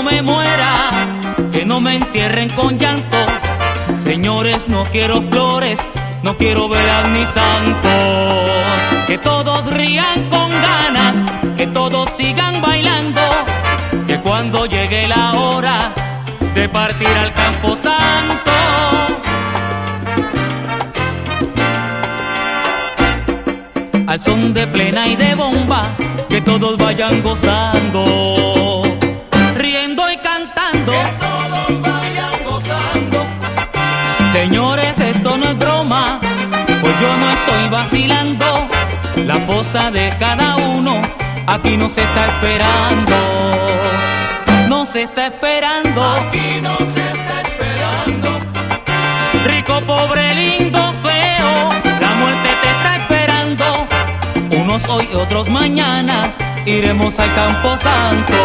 me muera, que no me entierren con llanto. Señores, no quiero flores, no quiero velas ni santos. Que todos rían con ganas, que todos sigan bailando, que cuando llegue la hora de partir al camposanto, al son de plena y de bomba, que todos vayan gozando, riendo y cantando, que todos vayan gozando. Señores, esto no es broma, pues yo no estoy vacilando. La fosa de cada uno aquí no se está esperando, no se está esperando, aquí no se está esperando. Rico, pobre, lindo, feo, la muerte te está esperando. Unos hoy, otros mañana, iremos al camposanto.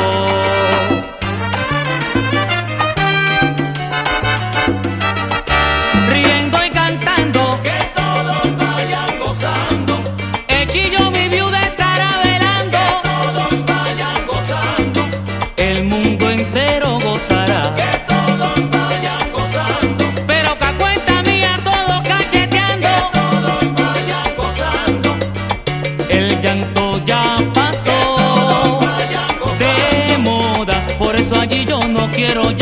Riendo y cantando, que todos vayan gozando. el chillo mi viuda estará velando, Que todos vayan gozando. el mundo entero gozará. Que todos vayan gozando. Pero que a cuenta mía todos cacheteando, Que todos vayan gozando. el llanto ya pasó Todos vayan gozando. de moda, por eso allí yo no quiero